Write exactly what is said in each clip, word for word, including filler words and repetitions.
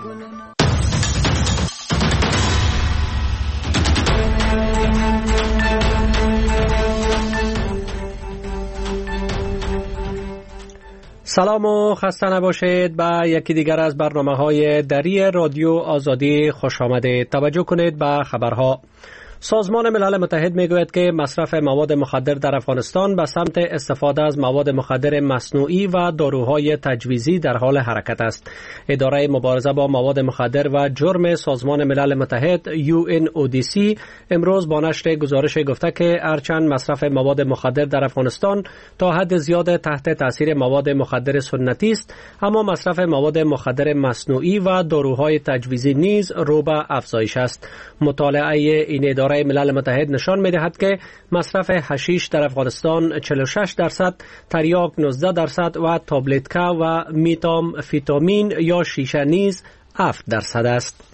سلام و خسته نباشید. به یکی دیگر از برنامه‌های دری رادیو آزادی خوش آمدید. توجه کنید به خبرها. سازمان ملل متحد میگوید که مصرف مواد مخدر در افغانستان به سمت استفاده از مواد مخدر مصنوعی و داروهای تجویزی در حال حرکت است. اداره مبارزه با مواد مخدر و جرم سازمان ملل متحد یو ان او دی سی امروز با نشر گزارش گفته که هرچند مصرف مواد مخدر در افغانستان تا حد زیاد تحت تاثیر مواد مخدر سنتی است، اما مصرف مواد مخدر مصنوعی و داروهای تجویزی نیز رو به افزایش است. مطالعه این اداره ملل متحد نشان می‌دهد که مصرف حشیش در افغانستان چهل و شش درصد، تریاک نوزده درصد و تابلتکا و میتامفیتامین یا شیشه نیز هفت درصد است.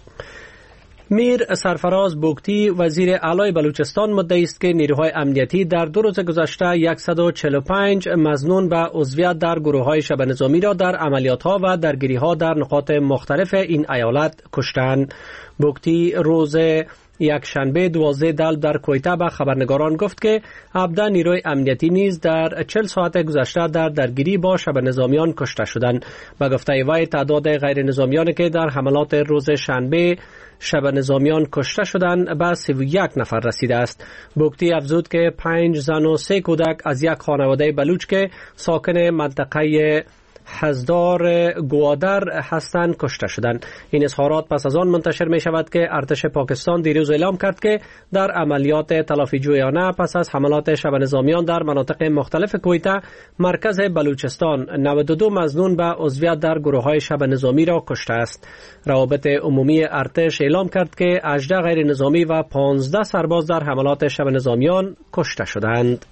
میر سرفراز بوگتی وزیر اعلی بلوچستان مدعی است که نیروهای امنیتی در دو روز گذشته صد و چهل و پنج مظنون به عضویت در گروه‌های شب نظامی را در عملیات‌ها و درگیری‌ها در نقاط مختلف این ایالت کشتند. بوگتی روز یک شنبه دوازده دلب در کویته به خبرنگاران گفت که هفده نیروی امنیتی نیز در چهل ساعت گذشته در درگیری با شب نظامیان کشته شدند. به گفته وی تعداد غیر نظامیانی که در حملات روز شنبه شب نظامیان کشته شدند به سی و یک نفر رسیده است. بوگتی افزود که پنج زن و سه کودک از یک خانواده بلوچ که ساکن منطقه حزدار گوادر هستند کشته شدند. این اظهارات پس از آن منتشر می شود که ارتش پاکستان دیروز اعلام کرد که در عملیات تلافی جویانه پس از حملات شب نظامیان در مناطق مختلف کویته مرکز بلوچستان نود و دو مظنون به عضویت در گروه‌های شب نظامی را کشته است. روابط عمومی ارتش اعلام کرد که هجده غیر نظامی و پانزده سرباز در حملات شب نظامیان کشته شدند.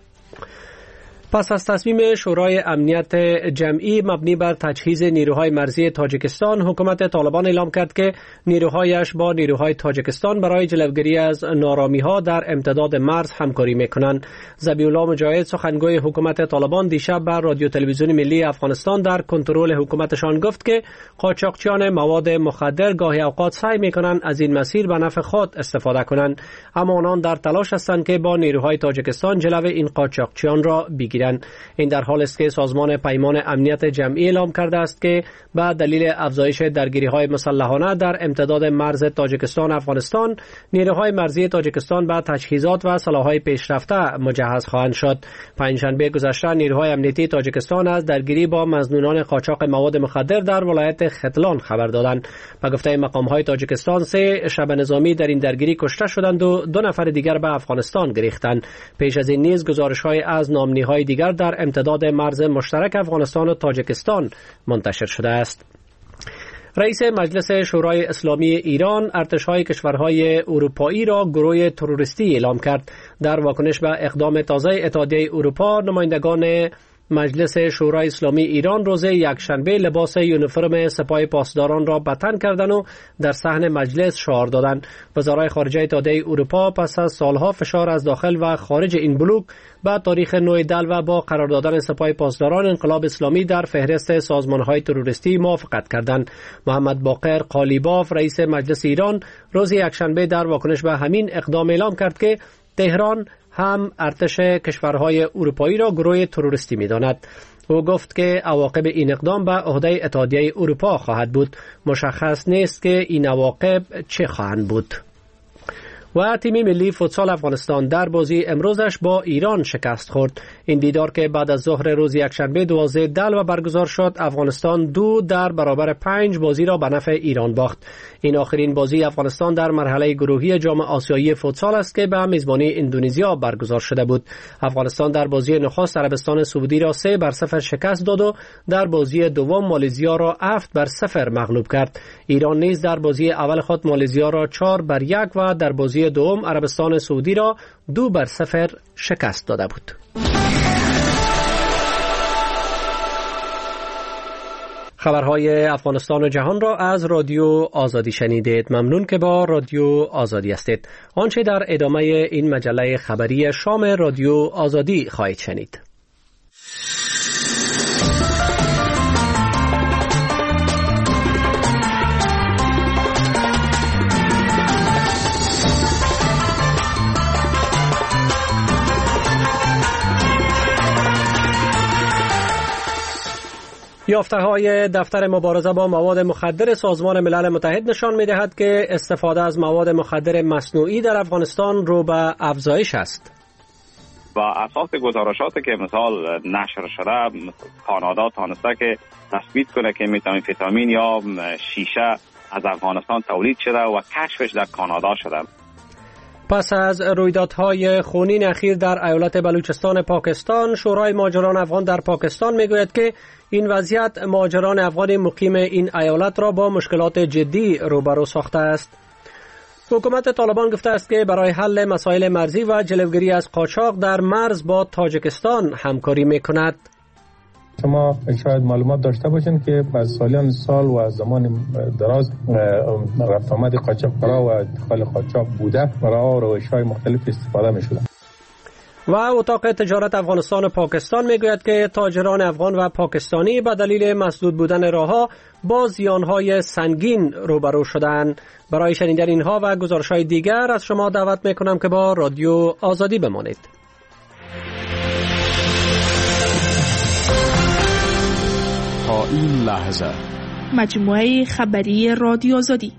پس از تصمیم شورای امنیت جمعی مبنی بر تجهیز نیروهای مرزی تاجیکستان، حکومت طالبان اعلام کرد که نیروهایش با نیروهای تاجیکستان برای جلوگیری از نارامی‌ها در امتداد مرز همکاری می‌کنند. ذبیح‌الله مجاهد سخنگوی حکومت طالبان دیشب بر رادیو تلویزیون ملی افغانستان در کنترل حکومتشان گفت که قاچاقچیان مواد مخدر گاهی اوقات سعی می‌کنند از این مسیر به نفع خود استفاده کنند، اما آنان در تلاش هستند که با نیروهای تاجیکستان جلو این قاچاقچیان را بگیرند. این در حالی است که سازمان پیمان امنیت جمعی اعلام کرده است که به دلیل افزایش درگیری‌های مسلحانه در امتداد مرز تاجیکستان افغانستان، نیروهای مرزی تاجیکستان به تجهیزات و سلاح‌های پیشرفته مجهز خواهند شد. پنجشنبه گذشته نیروهای امنیتی تاجیکستان از درگیری با مظنونان قاچاق مواد مخدر در ولایت ختلان خبر دادند. به گفته مقام‌های تاجیکستان سه شب نظامی در این درگیری کشته شدند و دو نفر دیگر به افغانستان گریختند. پیش از این نیز گزارش‌های از نامنی‌های دیگر در امتداد مرز مشترک افغانستان و تاجیکستان منتشر شده است. رئیس مجلس شورای اسلامی ایران ارتش‌های کشورهای اروپایی را گروه تروریستی اعلام کرد. در واکنش به اقدام تازه اتحادیه اروپا، نمایندگان مجلس شورای اسلامی ایران روز یکشنبه لباس یونیفرم سپاه پاسداران را به تن کردند و در صحن مجلس شعار دادند. وزرای خارجه اتحادیه اروپا پس از سالها فشار از داخل و خارج این بلوک با تاریخ نو دل و با قرار دادن سپاه پاسداران انقلاب اسلامی در فهرست سازمان‌های تروریستی موافقت کردند. محمد باقر قالیباف رئیس مجلس ایران روز یکشنبه در واکنش به همین اقدام اعلام کرد که تهران هم ارتش کشورهای اروپایی را گروه تروریستی می‌داند. او گفت که عواقب این اقدام به عهده اتحادیه اروپا خواهد بود. مشخص نیست که این عواقب چه خواهند بود. و تیم ملی فوتسال افغانستان در بازی امروزش با ایران شکست خورد. این دیدار که بعد از ظهر روز یکشنبه دوازده دلو برگزار شد، افغانستان دو در برابر پنج بازی را به نفع ایران باخت. این آخرین بازی افغانستان در مرحله گروهی جام آسیایی فوتسال است که به میزبانی اندونزیا برگزار شده بود. افغانستان در بازی نخست عربستان سعودی را سه بر صفر شکست داد و در بازی دوم مالزیا را هفت بر صفر مغلوب کرد. ایران نیز در بازی اول خود مالزیا را چهار بر یک و در بازی دوم عربستان سعودی را دو بر صفر شکست داده بود. خبرهای افغانستان و جهان را از رادیو آزادی شنیدید. ممنون که با رادیو آزادی هستید. آنچه در ادامه این مجله خبری شام رادیو آزادی خواهید شنید. یافته‌های دفتر مبارزه با مواد مخدر سازمان ملل متحد نشان می‌دهد که استفاده از مواد مخدر مصنوعی در افغانستان رو به افزایش است. با اساس گزارشاتی که مثال نشر شده، کانادا تانسته که تثبیت کنه که متامفتامین یا شیشه از افغانستان تولید شده و کشفش در کانادا شده. پس از رویدادهای خونین اخیر در ایالت بلوچستان پاکستان، شورای مهاجران افغان در پاکستان میگوید که این وضعیت مهاجران افغان مقیم این ایالت را با مشکلات جدی روبرو ساخته است. حکومت طالبان گفته است که برای حل مسائل مرزی و جلوگیری از قاچاق در مرز با تاجیکستان همکاری میکند. شما شاید معلومات داشته باشین که از سالیان سال و از زمان دراز رفت آمد قاچاقبرا و ادخال قاچاق بوده برای روش‌های مختلف استفاده می‌شده. و اتاق تجارت افغانستان و پاکستان میگوید که تاجران افغان و پاکستانی به دلیل مسدود بودن راه‌ها با زیان‌های سنگین روبرو شدند. برای شنیدن اینها و گزارش‌های دیگر از شما دعوت می‌کنم که با رادیو آزادی بمانید. تا این لحظه مجموعه خبری رادیو آزادی.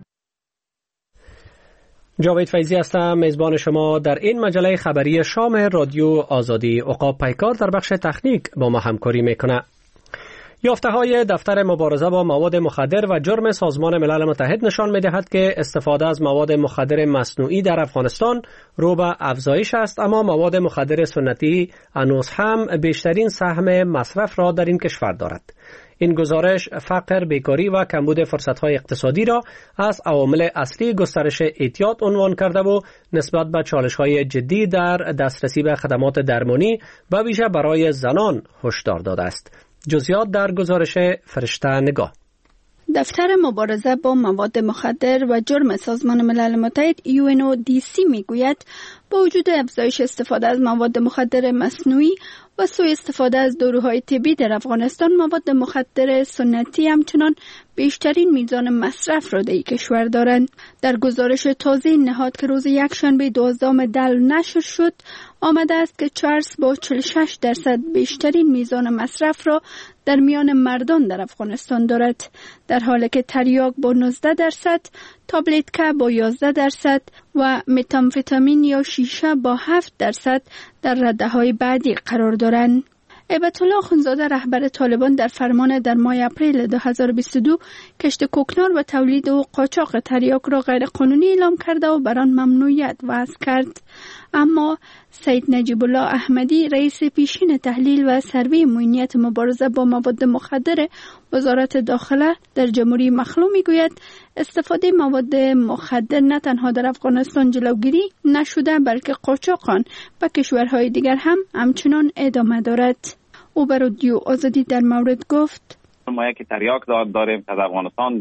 جاوید فیضی هستم، میزبان شما در این مجله خبری شام رادیو آزادی. عقاب پیکار در بخش تکنیک با ما همکاری میکنه. یافته‌های دفتر مبارزه با مواد مخدر و جرم سازمان ملل متحد نشان می‌دهد که استفاده از مواد مخدر مصنوعی در افغانستان رو به افزایش است، اما مواد مخدر سنتی هنوز هم بیشترین سهم مصرف را در این کشور دارد. این گزارش فقر، بیکاری و کمبود فرصت‌های اقتصادی را از عوامل اصلی گسترش اعتیاد عنوان کرده و نسبت به چالش‌های جدی در دسترسی به خدمات درمانی و ویژه برای زنان هشدار داده است. جزئیات در گزارش فرشته نگاه. دفتر مبارزه با مواد مخدر و جرم سازمان ملل متحد یو ان او دی سی میگوید با وجود افزایش استفاده از مواد مخدر مصنوعی و سوء استفاده از داروهای طبی در افغانستان، مواد مخدر سنتی همچنان بیشترین میزان مصرف را در این کشور دارند. در گزارش تازه نهاد که روز یکشنبه دوازدهم دی نشر شد، آمده است که چرس با چهل و شش درصد بیشترین میزان مصرف را در میان مردان در افغانستان دارد، در حالی که تریاک با نوزده درصد، تابلتکا با یازده درصد و متامفتامین یا شیشه با هفت درصد در رده‌های بعدی قرار دارند. عبادت الله اخوندزاده رهبر طالبان در فرمان در ماه اپریل دو هزار و بیست و دو کشت کوکنار و تولید و قاچاق تریاک را غیر قانونی اعلام کرده و بر آن ممنوعیت وضع کرد. اما سید نجیب الله احمدی رئیس پیشین تحلیل و سروی معینیت مبارزه با مواد مخدر وزارت داخله در جمهوری مخلوع میگوید استفاده مواد مخدر نه تنها در افغانستان جلوگیری نشده بلکه قاچاقان و کشورهای دیگر هم همچنان ادامه دارد. او بر رادیو آزادی در مورد گفت: ما یک تریاک داریم که از افغانستان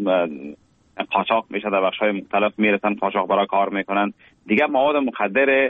قاچاق میشه، در بخش‌های مختلف میرسن، قاچاق برای کار میکنن. دیگه مواد مخدر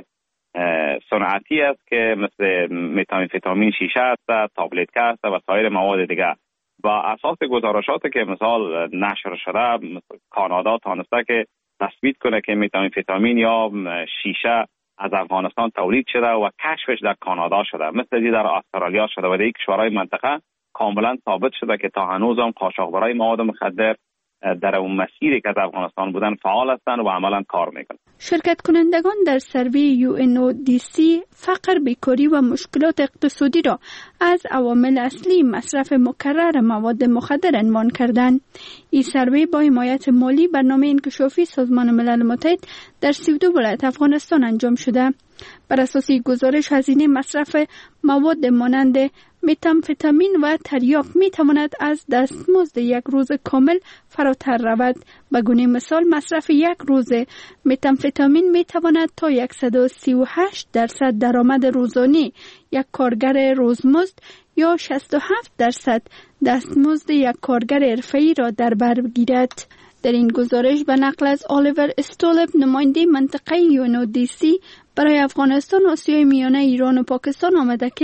صنعتی است که مثل متامفتامین شیشه است، تابلتکا است و سایر مواد دیگه. با اساس گزارشاتی که مثال نشر شده، کانادا تانسته که تثبیت کنه که متامفتامین یا شیشه از افغانستان تولید شده و کشفش در کانادا شده، مثل دی در استرالیا شده و در کشورهای منطقه کاملا ثابت شده که تا هنوز هم قاچاقبرای مواد مخدر در اون مسیری که از افغانستان بودن فعال هستند و عملا کار میکنن. شرکت کنندگان در سروی یو ان او دی سی فقر، بیکاری و مشکلات اقتصادی را از عوامل اصلی مصرف مکرر مواد مخدر عنوان کردند. این سروی با حمایت مالی برنامه انکشافی سازمان ملل متحد در سی و دو ولایت افغانستان انجام شده. بر اساس گزارش هزینه مصرف مواد مانند متامفتامین و تریاک می تواند از دستمزد یک روز کامل فراتر رود. به گونه مثال مصرف یک روز متامفتامین می تواند تا صد و سی و هشت درصد درآمد روزانه یک کارگر روزمزد یا شصت و هفت درصد دستمزد یک کارگر حرفه‌ای را در بر بگیرد. در این گزارش به نقل از آلیور استولب، نماینده منطقه یو ان او دی سی برای افغانستان، آسیای میانه، ایران و پاکستان آمده که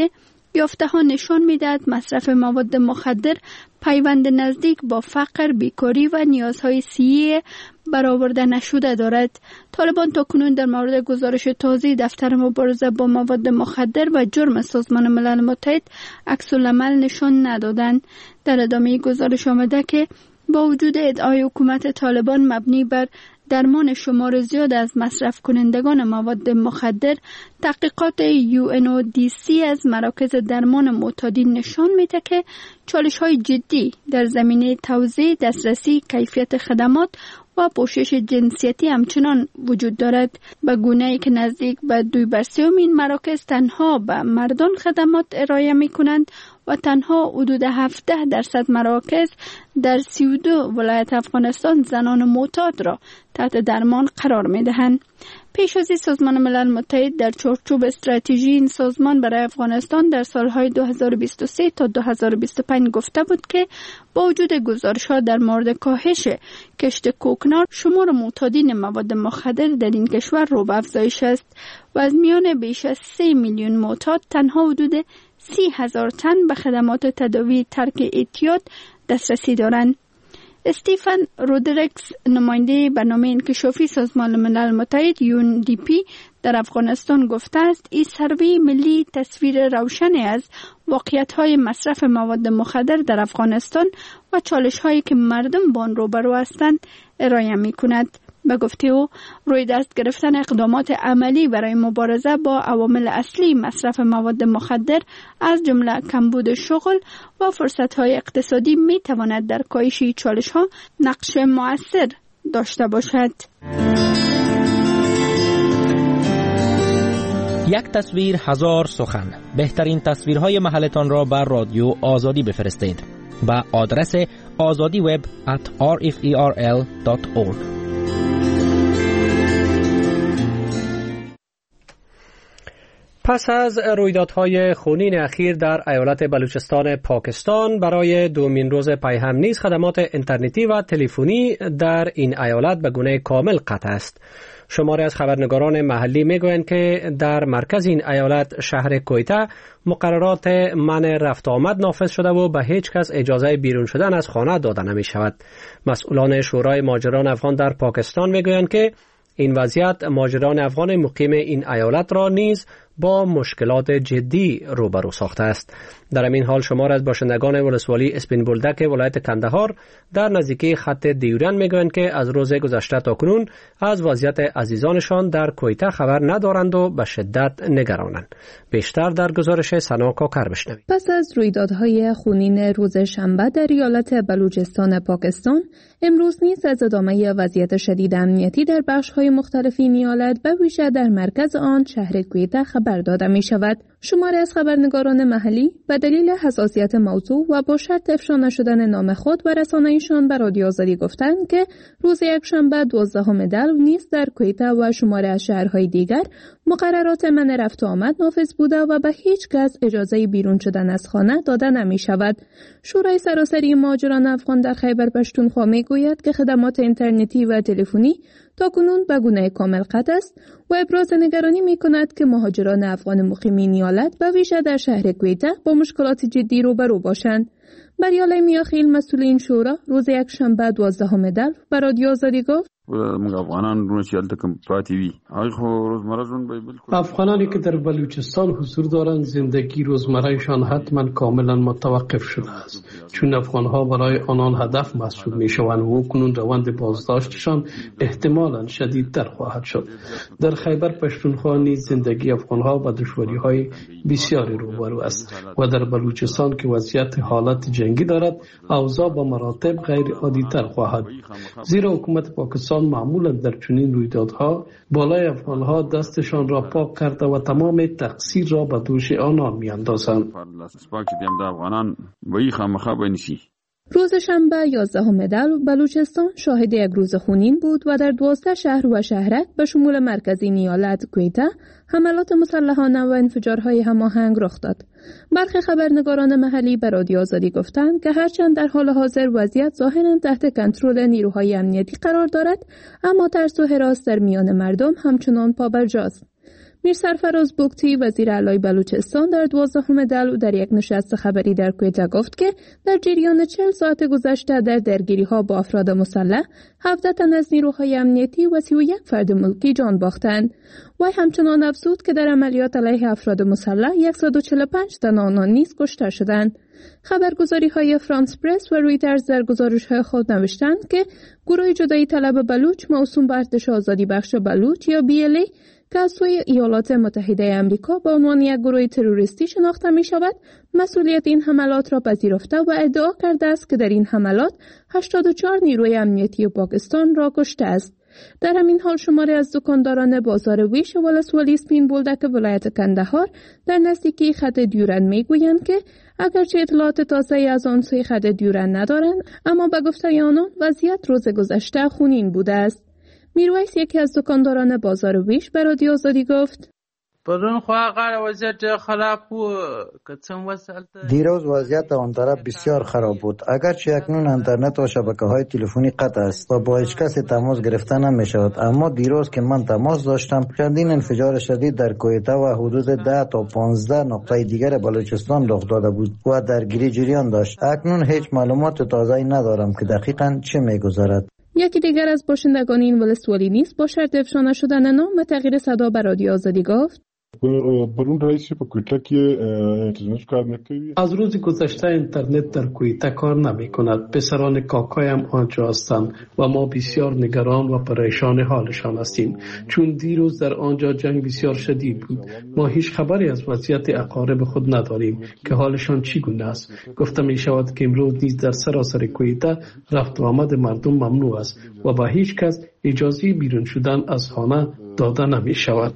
یافته ها نشان می‌دهد مصرف مواد مخدر پیوند نزدیک با فقر، بیکاری و نیازهای صحی برآورده نشده دارد. طالبان تاکنون در مورد گزارش تازه دفتر مبارزه با مواد مخدر و جرم سازمان ملل متحد عکس‌العمل نشان ندادند. در ادامه گزارش آمده که با وجود ادعای حکومت طالبان مبنی بر درمان شمار زیاد از مصرف کنندگان مواد مخدر، تحقیقات یو ان او دی سی از مراکز درمان معتادین نشان میده که چالش‌های جدی در زمینه توزیع، دسترسی، کیفیت خدمات و پوشش جنسیتی همچنان وجود دارد، به گونه‌ای که نزدیک به دوی بر سوم این مراکز تنها به مردان خدمات ارائه می کنند و تنها حدود هفده درصد مراکز در سی و دو ولایت افغانستان زنان معتاد را تحت درمان قرار می دهند. پیش از این سازمان ملل متحد در چارچوب استراتژی این سازمان برای افغانستان در سالهای دو هزار و بیست و سه تا دو هزار و بیست و پنج گفته بود که با وجود گزارش‌ها در مورد کاهش کشت کوکنار، شمار معتادین مواد مخدر در این کشور رو به افزایش است و از میان بیش از سه میلیون معتاد تنها حدود سی هزار تن به خدمات تداوی ترک اعتیاد دسترسی دارند. استیفن رودریکس، نماینده برنامه انکشافی سازمان ملل متحد یو ان دی پی در افغانستان گفته است این سروی ملی تصویر روشنی از واقعیت‌های مصرف مواد مخدر در افغانستان و چالش‌هایی که مردم با آن روبرو هستند ارائه می‌کند. به گفته او، روی دست گرفتن اقدامات عملی برای مبارزه با عوامل اصلی مصرف مواد مخدر از جمله کمبود شغل و فرصت‌های اقتصادی می‌تواند در کاهش چالش‌ها نقش مؤثر داشته باشد. یک تصویر هزار سخن. بهترین تصویرهای محلتان را بر رادیو آزادی بفرستید با آدرس azadi web at r f e r l dot org. پس از رویدادهای خونین اخیر در ایالت بلوچستان پاکستان، برای دومین روز پی هم نیز خدمات اینترنتی و تلفنی در این ایالت به گونه کامل قطع است. شماری از خبرنگاران محلی میگویند که در مرکز این ایالت شهر کویتا مقررات منع رفت آمد نافذ شده و به هیچ کس اجازه بیرون شدن از خانه داده نمی شود. مسئولان شورای مهاجران افغان در پاکستان میگویند که این وضعیت مهاجران افغان مقیم این ایالت را نیز با مشکلات جدی روبرو ساخته است. در این حال شمار از باشندگان ولسوالی اسپین بولدک ولایت کندهار در نزدیکی خط دیورن میگویند که از روز گذشته تا کنون از وضعیت عزیزانشان در کویتا خبر ندارند و به شدت نگرانند. بیشتر در گزارش سنا کاکر بشنوید. پس از رویدادهای خونین روز شنبه در ایالت بلوچستان پاکستان، امروز نیز از ادامه وضعیت شدید امنیتی در بخش‌های مختلف این ایالت به ویژه در مرکز آن شهر کویتا خبر داده می شود. شماری از خبرنگاران محلی به دلیل حساسیت موضوع و با شرط افشا نشدن نام خود و رسانه‌ایشان به رادیو آزادی گفتند که روز یکشنبه دوازدهم دلو نیز در کویتا و شماری از شهرهای دیگر مقررات منع رفت و آمد نافذ بوده و به هیچ کس اجازه بیرون شدن از خانه داده نمی شود. شورای سراسری مهاجران افغان در خیبر پشتونخوا می گوید که خدمات اینترنتی و تلفنی تاکنون به گونه کامل قطع است و ابراز نگرانی می کند که مهاجران افغان مقیم این ایالت به ویژه در شهر کویتا با مشکلات جدی روبرو باشند. بریاله میاخیل، مسئول این شورا، روز یکشنبه دوازدهم دلو به رادیو آزادی گفت: افغانانی که در بلوچستان حضور دارند زندگی روزمرهشان حتما کاملا متوقف شده است، چون افغانها برای آنان هدف محسوب می شوند و کنون روند بازداشتشان احتمالا شدیدتر خواهد شد. در خیبر پشتونخوا نیز زندگی افغانها با دشواری‌های بسیاری روبرو است و در بلوچستان که وضعیت حالت جنگی دارد، اوضاع با مراتب غیر عادی‌تر خواهد، زیرا حکومت پاکستان معمولا در چنین رویدادها بالای افغانها دستشان را پاک کرده و تمام تقصیر را به دوش آنان میاندازند. روز شنبه یازدهم دلو بلوچستان شاهد یک روز خونین بود و در دوازده شهر و شهرک به شمول مرکزی ایالت کویتا حملات مسلحانه و انفجارهای هماهنگ رخ داد. برخی خبرنگاران محلی به رادیو آزادی گفتند که هرچند در حال حاضر وضعیت ظاهراً تحت کنترل نیروهای امنیتی قرار دارد، اما ترس و هراس در میان مردم همچنان پابرجاست. میر سرفراز بگتی وزیر اعلی بلوچستان در دوازدهم دلو در یک نشست خبری در کویتا گفت که در جریان چهل ساعت گذشته در درگیری‌ها با افراد مسلح هفده تن از نیروهای امنیتی و سی و یک فرد ملکی جان باختند. وی همچنان افزود که در عملیات علیه افراد مسلح صد و چهل و پنج تن آنان نیز کشته شدند. خبرگزاری‌های فرانس پرس و رویترز در گزارش‌های خود نوشتند که گروه جدایی طلب بلوچ موسوم به ارتش آزادی بخش بلوچ یا بی ال ای که از سوی ایالات متحده آمریکا به عنوان یک گروه تروریستی شناخته می شود، مسئولیت این حملات را پذیرفته و ادعا کرده است که در این حملات هشتاد و چهار نیروی امنیتی پاکستان را کشته است. در همین حال شماری از دکانداران بازار ویش ولسوالی سپین بولدک ولایت کندهار در نزدیکی خط دیورند می گویند که اگرچه اطلاعات تازه از آن سوی خط دیورند ندارند، اما به گفته آنان وضعیت روز گذشته خونین بوده است. میرویس یکی از دکانداران بازار ویش به رادیو آزادی گفت: دیروز وضعیت آن طرف بسیار خراب بود. اگرچه اکنون اینترنت و شبکه‌های تلفنی قطع است و با هیچ کسی تماس گرفته نمی‌شود، اما دیروز که من تماس داشتم چندین انفجار شدید در کویتا و حدود ده تا پانزده نقطه دیگر بلوچستان رخ داده بود و درگیری جریان داشت. اکنون هیچ معلومات تازه‌ای ندارم که دقیقاً چه می‌گذرد. یکی دیگر از باشندگان این ولسوالی نیز با شرط افشا نشدن نام و تغییر صدا به رادیو آزادی گفت: از روز گذشته اینترنت در کویتا کار نمی کند. پسران کاکای هم آنجا هستند و ما بسیار نگران و پریشان حالشان هستیم، چون دیروز در آنجا جنگ بسیار شدید بود. ما هیچ خبری از وضعیت اقارب خود نداریم که حالشان چگونه است. گفته می شود که امروز نیز در سراسر کویتا رفت و آمد مردم ممنوع است و با هیچ کس اجازه بیرون شدن از خانه داده نمی شود.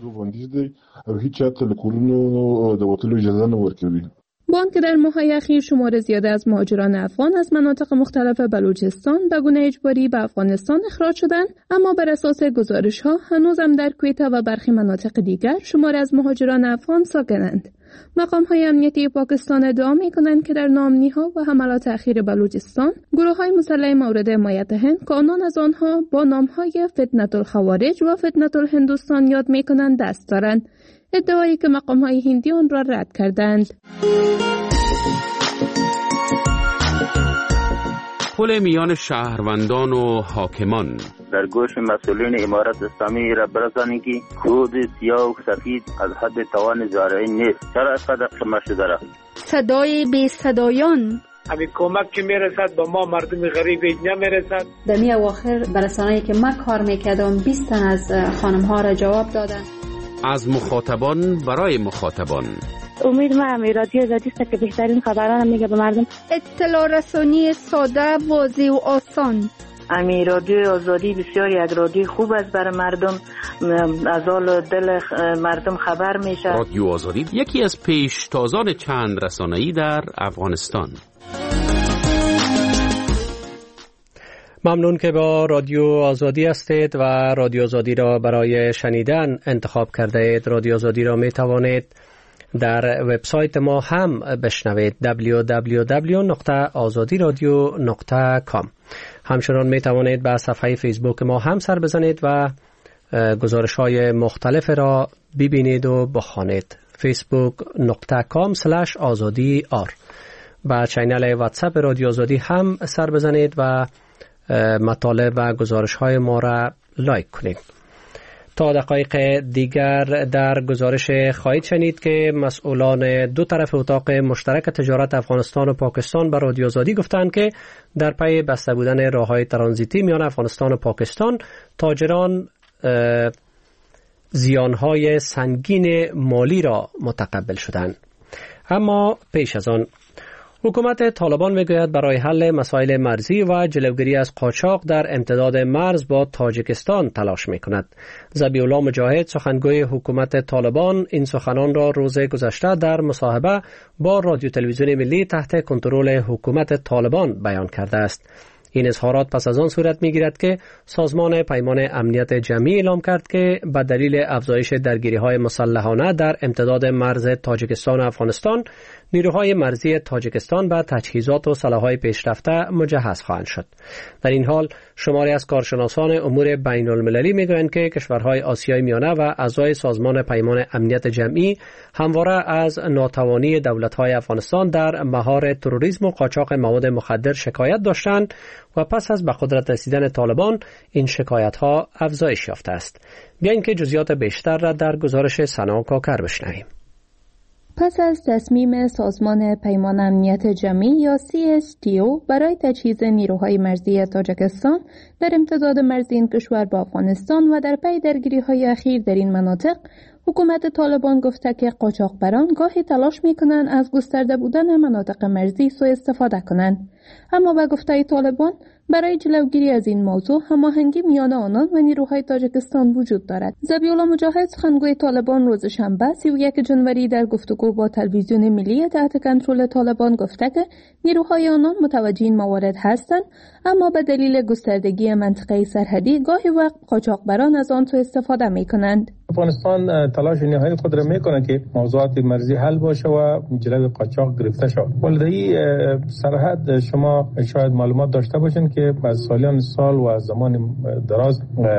با آنکه در ماه‌های اخیر شمار زیاده از مهاجران افغان از مناطق مختلف بلوچستان به گونه اجباری به افغانستان اخراج شدند، اما بر اساس گزارش‌ها هنوزم در کویتا و برخی مناطق دیگر شمار از مهاجران افغان ساکنند. مقام‌های امنیتی پاکستان ادعا می‌کنند که در نامنی‌ها و حملات اخیر بلوچستان گروه‌های مسلح مورد حمایت هند که آنان از آنها با نام‌های فتنة الخوارج و فتنة الهندوستان یاد می‌کنند دست دارند، ادعایی که مقام‌های هندی آن را رد کردند. پل میان شهروندان و حاکمان در گوش مسئولین امارت اسلامی را برسانید که کود سیاه و سفید از حد توان زارعین نیست. چرا اینقدر شما شده را؟ صدای بی صدایان همین کمک که میرسد با ما مردم غریب نمیرسد. در می اواخر برسانه‌ای که من کار میکردم بیست تن از خانم ها را جواب دادن. از مخاطبان برای مخاطبان. امید ما امی رادیو آزادی است که بهترین خبران میگه به مردم. اطلاع رسانی ساده، واضح و آسان. امی رادیو آزادی بسیار یک رادیو خوب است برای مردم، از حال دل مردم خبر میشه. رادیو آزادی یکی از پیشتازان چند رسانه‌ای در افغانستان. ممنون که با رادیو آزادی هستید و رادیو آزادی را برای شنیدن انتخاب کرده اید. رادیو آزادی را می توانید در وبسایت ما هم بشنوید دبلیو دبلیو دبلیو نقطه آزادی رادیو نقطه کام. همچنان می توانید به صفحه فیسبوک ما هم سر بزنید و گزارش های مختلف را ببینید و بخوانید. فیسبوک نقطه کام سلش آزادی آر. با چینل واتساپ رادیو آزادی هم سر بزنید و مطالب و گزارش های ما را لایک کنید. تا دقایق دیگر در گزارش خواهید شنید که مسئولان دو طرف اتاق مشترک تجارت افغانستان و پاکستان به رادیو آزادی گفتند که در پی بسته بودن راههای ترانزیتی میان افغانستان و پاکستان، تاجران زیانهای سنگین مالی را متقبل شدند. اما پیش از آن حکومت طالبان میگوید برای حل مسائل مرزی و جلوگیری از قاچاق در امتداد مرز با تاجیکستان تلاش میکند. ذبیح الله مجاهد سخنگوی حکومت طالبان این سخنان را روز گذشته در مصاحبه با رادیو تلویزیون ملی تحت کنترل حکومت طالبان بیان کرده است. این اظهارات پس از آن صورت میگیرد که سازمان پیمان امنیت جمعی اعلام کرد که به دلیل افزایش درگیری‌های مسلحانه در امتداد مرز تاجیکستان و افغانستان، نیروهای مرزی تاجیکستان به تجهیزات و سلاح‌های پیشرفته مجهز خواهند شد. در این حال شماری از کارشناسان امور بین المللی میگویند که کشورهای آسیای میانه و اعضای سازمان پیمان امنیت جمعی همواره از ناتوانی دولت‌های افغانستان در مهار تروریسم و قاچاق مواد مخدر شکایت داشتند و پس از به قدرت رسیدن طالبان این شکایت‌ها افزایش یافته است. بیاین که جزئیات بیشتر را در گزارش سنا کاکر بشنویم. پس از تصمیم سازمان پیمان امنیت جمعی یا سی اس تی او برای تجهیز نیروهای مرزی تاجیکستان در امتداد مرزی این کشور با افغانستان و در پی درگیری‌های اخیر در این مناطق، حکومت طالبان گفته که قاچاقبران گاهی تلاش می‌کنند از گسترده بودن مناطق مرزی سوء استفاده کنند. اما به گفته طالبان برای جلوگیری از این موضوع هماهنگی میان آنان و نیروهای تاجیکستان وجود دارد. ذبیحالله مجاهد سخنگوی طالبان روز شنبه سی و یک جنوری در گفتگو با تلویزیون ملی تحت کنترل طالبان گفته که نیروهای آنان متوجه این موارد هستند، اما به دلیل گستردگی منطقه سرحدی گاهی وقت قاچاقبران از آن سوء استفاده می‌کنند. افغانستان تلاش نهایی خود را میکنه که موضوعات مرزی حل باشه و جلوی قاچاق گرفته شود. ولی سرحد شما شاید معلومات داشته باشین که از سالیان سال و از زمان دراز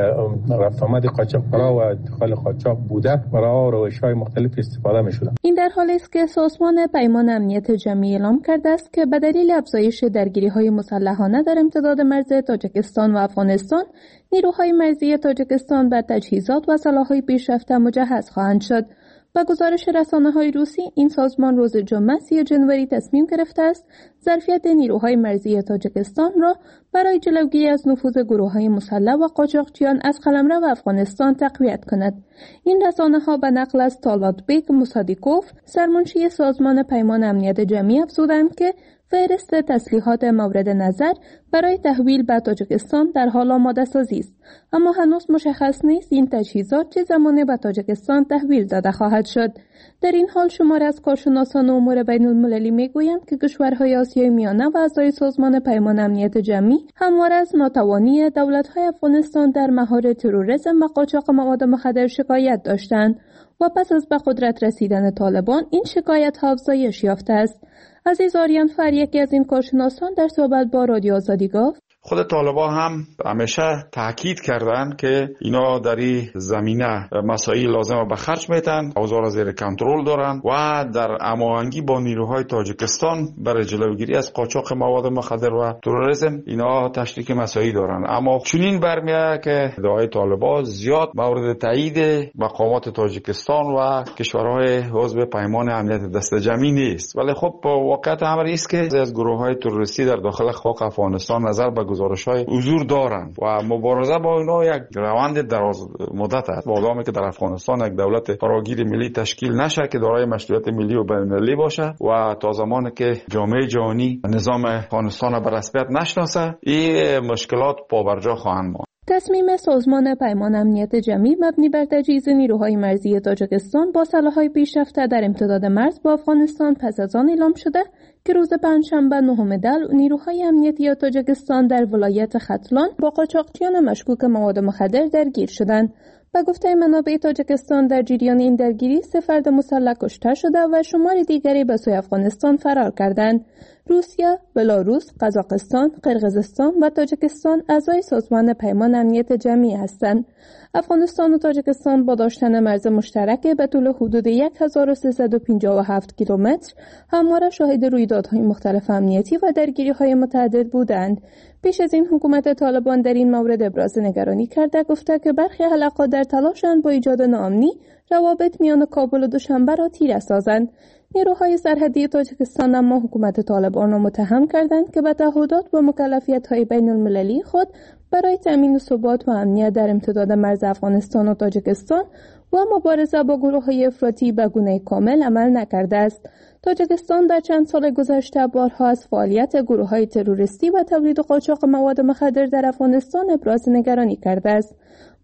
رفت آمد قاچاقبرا و ادخال قاچاق بوده و راه و روش‌های مختلف استفاده می‌شده. این در حالی است که سازمان پیمان امنیت جمعی اعلام کرده است که به دلیل افزایش درگیری‌های مسلحانه در امتداد مرز تاجیکستان و افغانستان، نیروهای مرزی تاجیکستان به تجهیزات و سلاح‌های پیشرفته مجهز خواهند شد. با گزارش رسانه‌های روسی، این سازمان روز جمعه سی جنوری تصمیم گرفته است ظرفیت نیروهای مرزی تاجیکستان را برای جلوگیری از نفوذ گروه‌های مسلح و قاچاقچیان از قلمرو افغانستان تقویت کند. این رسانه‌ها به نقل از تالاتبیک موسادیکوف، سرمنشی سازمان پیمان امنیت جمعی، افزودند که فهرست تسلیحات مورد نظر برای تحویل به تاجیکستان در حال آماده سازی است، اما هنوز مشخص نیست این تجهیزات چه زمانی به تاجیکستان تحویل داده خواهد شد. در این حال شماری از کارشناسان امور بین المللی میگویند که کشورهای آسیای میانه و اعضای سازمان پیمان امنیت جمعی همواره از ناتوانی دولت‌های افغانستان در مهار تروریسم و قاچاق مواد مخدر شکایت داشتند و پس از به قدرت رسیدن طالبان این شکایت ها افزایش یافته است. عزیز آریان فر، یکی از این کارشناسان، در صحبت با رادیو آزادی گفت خود طالبان هم همیشه تاکید کردن که اینا در این زمینه مسائل لازم به خرج میتن، اوضاع را زیر کنترل دارن و در هماهنگی با نیروهای تاجیکستان برای جلوگیری از قاچاق مواد مخدر و تروریسم اینا تشریک مسائل دارن. اما چنین برمیاد که ادعای طالبان زیاد مورد تایید مقامات تاجیکستان و کشورهای عضو پیمان امنیت دست جمعی نیست. ولی خب واقعیت امر است که از گروه‌های تروریستی در داخل خاک افغانستان نظر به گزارش‌های حضور دارند و مبارزه با اینا یک روند دراز مدت است. مادامی که در افغانستان یک دولت فراگیر ملی تشکیل نشه که دارای مشروعیت ملی و بین‌المللی باشه و تا زمانی که جامعه جهانی نظام افغانستان را به رسمیت نشناسه، این مشکلات پابرجا خواهند ماند. تصمیم سازمان پیمان امنیت جمعی مبنی بر تجهیز نیروهای مرزی تاجیکستان با سلاح‌های پیشرفته در امتداد مرز با افغانستان پس از آن اعلام شده که روز پنجشنبه نهم دی نیروهای امنیتی تاجیکستان در ولایت ختلان با قاچاقچیان مشکوک مواد مخدر درگیر شدند. به گفته منابع تاجیکستان در جریان این درگیری سه فرد مسلح کشته شده و شمار دیگری به سوی افغانستان فرار کردند. روسیه، بلاروس، قزاقستان، قرقیزستان و تاجیکستان اعضای سازمان پیمان امنیت جمعی هستند. افغانستان و تاجیکستان با داشتن مرز مشترک به طول حدود هزار و سیصد و پنجاه و هفت کیلومتر همواره شاهد رویدادهای مختلف امنیتی و درگیری‌های متعدد بودند. پیش از این حکومت طالبان در این مورد ابراز نگرانی کرده، گفته که برخی حلقات در تلاشند با ایجاد ناامنی روابط میان کابل و دوشنبه را تیره سازند. نیروهای سرحدی تاجیکستان اما حکومت طالبان را متهم کردند که به تعهدات و مکلفیت‌های بین المللی خود برای تامین ثبات و امنیت در امتداد مرز افغانستان و تاجیکستان و مبارزه با گروه‌های افراطی به گونه کامل عمل نکرده است. تاجیکستان در چند سال گذشته بارها از فعالیت گروه‌های تروریستی و تولید و قاچاق مواد مخدر در افغانستان ابراز نگرانی کرده است.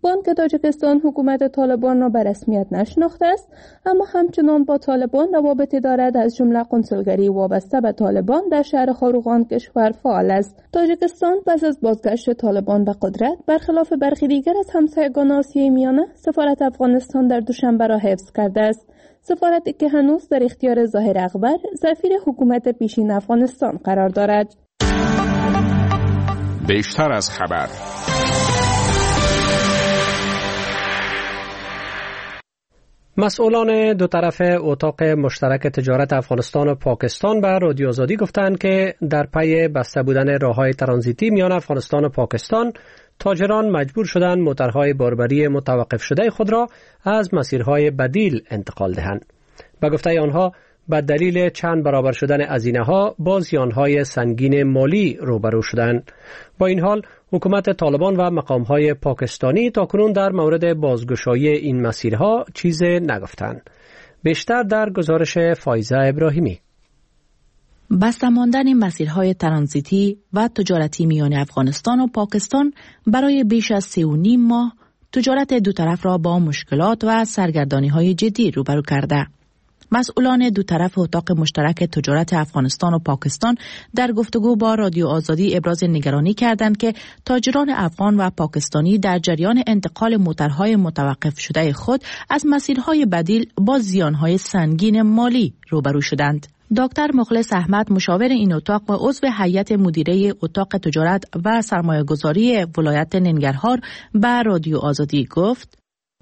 بانک تاجیکستان حکومت طالبان را به رسمیت نشناخته است، اما همچنان با طالبان روابطی دارد، از جمله قنسولگری وابسته به طالبان در شهر خاروغان کشور فعال است. تاجیکستان پس از بازگشت طالبان به قدرت برخلاف برخی دیگر از همسایگان آسیای میانه سفارت افغانستان در دوشنبه را حفظ کرده است. سفارتی که هنوز در اختیار ظاهر اکبر سفیر حکومت پیشین افغانستان قرار دارد. بیشتر از خبر. مسئولان دو طرف اتاق مشترک تجارت افغانستان و پاکستان به رادیو آزادی گفتند که در پی بسته بودن راههای ترانزیتی میان افغانستان و پاکستان، تاجران مجبور شدند موترهای باربری متوقف شده خود را از مسیرهای بدیل انتقال دهند. به گفته آنها، به دلیل چند برابر شدن هزینه‌ها با زیانهای سنگین مالی روبرو شدند. با این حال، حکومت طالبان و مقام‌های پاکستانی تاکنون در مورد بازگشایی این مسیرها چیز نگفتند. بیشتر در گزارش فایزه ابراهیمی. بسته ماندن مسیرهای ترانزیتی و تجارتی میان افغانستان و پاکستان برای بیش از سه و نیم ماه تجارت دو طرف را با مشکلات و سرگردانی‌های جدی روبرو کرده. مسئولان دو طرف اتاق مشترک تجارت افغانستان و پاکستان در گفتگو با رادیو آزادی ابراز نگرانی کردند که تاجران افغان و پاکستانی در جریان انتقال موترهای متوقف شده خود از مسیرهای بدیل با زیانهای سنگین مالی روبرو شدند. دکتر مخلص احمد، مشاور این اتاق و عضو هیئت مدیره اتاق تجارت و سرمایه‌گذاری ولایت ننگرهار به رادیو آزادی گفت: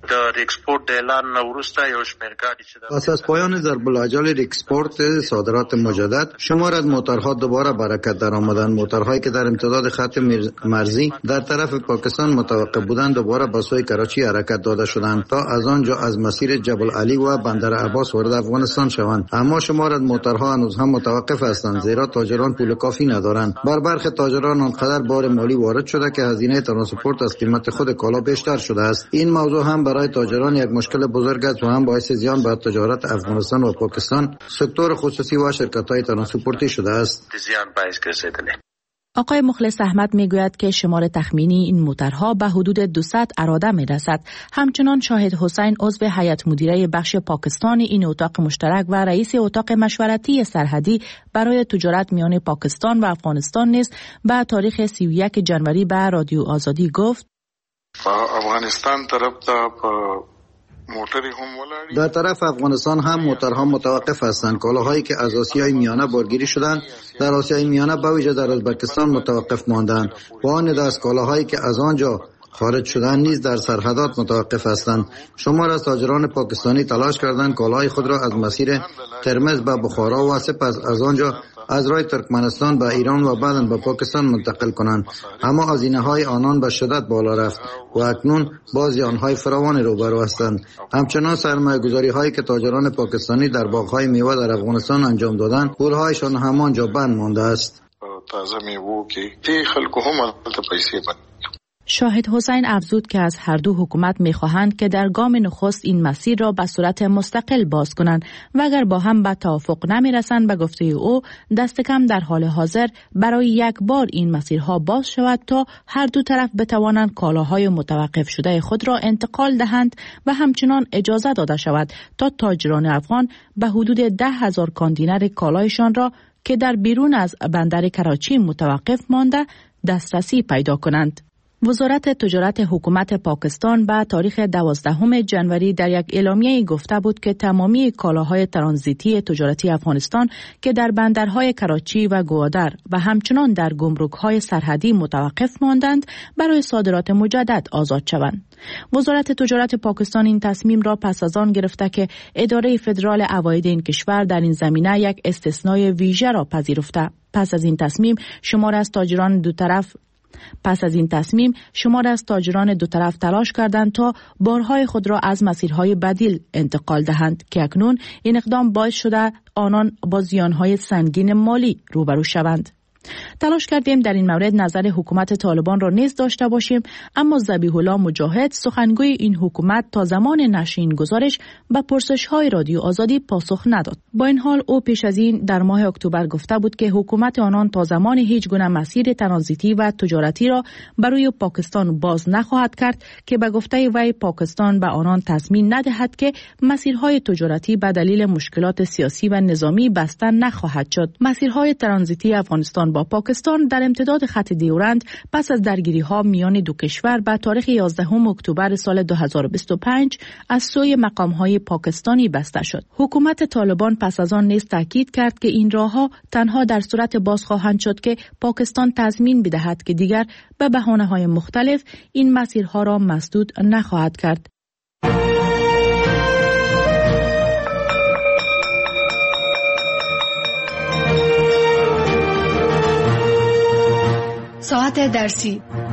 پس از پایان ضرب الاجل اکسپورت صادرات مجدد، شمار از موترها دوباره برکت در آمدند. موترهایی که در امتداد خط مرزی در طرف پاکستان متوقف بودند دوباره به سوی کراچی حرکت داده شدند تا از آنجا از مسیر جبل علی و بندر عباس وارد افغانستان شوند. اما شمار از موترها هنوز هم متوقف هستند، زیرا تاجران پول کافی ندارند. بر برخی تاجران آنقدر بار مالی وارد شده که هزینه ترانسپورت از قیمت خود کالا بیشتر شده است. این موضوع هم برای تاجران یک مشکل بزرگ است و هم باعث زیان بر تجارت افغانستان و پاکستان، سکتور خصوصی و شرکت‌های ترانسپورتی شده است. آقای مخلص احمد میگوید که شمار تخمینی این موترها به حدود دویست اراده میرسد. همچنان شاهد حسین، عضو هیئت مدیره بخش پاکستانی این اتاق مشترک و رئیس اتاق مشورتی سرحدی برای تجارت میان پاکستان و افغانستان نیز به تاریخ سی و یک ژانویه به رادیو آزادی گفت: افغانستان طرف ته موتری هم ولاړ در طرف افغانستان هم موترها متوقف هستند. کالاهایی که از آسیای میانه بارگیری شدند در آسیای میانه به ویژه در ازبکستان متوقف ماندند و آن دست کالاهایی که از آنجا خارج شدن نیز در سرحدات متوقف هستند. شمار از تاجران پاکستانی تلاش کردند کالاهای خود را از مسیر ترمز به بخارا و سپس از آنجا از راه ترکمنستان به ایران و بعداً به پاکستان منتقل کنند، اما هزینه‌های آنان به شدت بالا رفت و اکنون با زیان‌های فراوان روبرو هستند. همچنان سرمایه‌گذاری‌هایی که تاجران پاکستانی در باغ‌های میوه در افغانستان انجام دادند، پول‌هایشان همانجا بند مانده است. تازه میوه که تی خلکو هم البته پیسې بند. شاهد حسین افزود که از هر دو حکومت می‌خواهند که در گام نخست این مسیر را به صورت مستقل باز کنند و اگر با هم به توافق نمی‌رسند، به گفته او دست کم در حال حاضر برای یک بار این مسیرها باز شود تا هر دو طرف بتوانند کالاهای متوقف شده خود را انتقال دهند و همچنان اجازه داده شود تا تاجران افغان به حدود ده هزار کاندینر کالایشان را که در بیرون از بندر کراچی متوقف مانده دسترسی پیدا کنند. وزارت تجارت حکومت پاکستان به تاریخ دوازدهم ژانویه در یک اعلامیه گفته بود که تمامی کالاهای ترانزیتی تجارتی افغانستان که در بندرهای کراچی و گوادر و همچنان در گمرک‌های سرحدی متوقف ماندند برای صادرات مجدد آزاد شوند. وزارت تجارت پاکستان این تصمیم را پس از آن گرفته که اداره فدرال عواید این کشور در این زمینه یک استثنای ویژه را پذیرفته. پس از این تصمیم شمار از تاجران دو طرف پس از این تصمیم شمار از تاجران دو طرف تلاش کردند تا بارهای خود را از مسیرهای بدیل انتقال دهند که اکنون این اقدام باعث شده آنان با زیانهای سنگین مالی روبرو شوند. تلاش کردیم در این مورد نظر حکومت طالبان را نیز داشته باشیم، اما ذبیح الله مجاهد سخنگوی این حکومت تا زمان نشر این گزارش به پرسش‌های رادیو آزادی پاسخ نداد. با این حال او پیش از این در ماه اکتبر گفته بود که حکومت آنان تا زمان هیچ گونه مسیر ترانزیتی و تجارتی را برای پاکستان باز نخواهد کرد که به گفته وی پاکستان به آنان تضمین ندهد که مسیرهای تجارتی به دلیل مشکلات سیاسی و نظامی بسته نخواهد شد. مسیرهای ترانزیتی افغانستان با پاکستان در امتداد خط دیورند پس از درگیری‌ها میان دو کشور به تاریخ یازدهم اکتبر سال دو هزار و بیست و پنج از سوی مقام‌های پاکستانی بسته شد. حکومت طالبان پس از آن نیز تاکید کرد که این راه‌ها تنها در صورت باز خواهند شد که پاکستان تضمین بدهد که دیگر به بهانه‌های مختلف این مسیرها را مسدود نخواهد کرد. ساعت درسی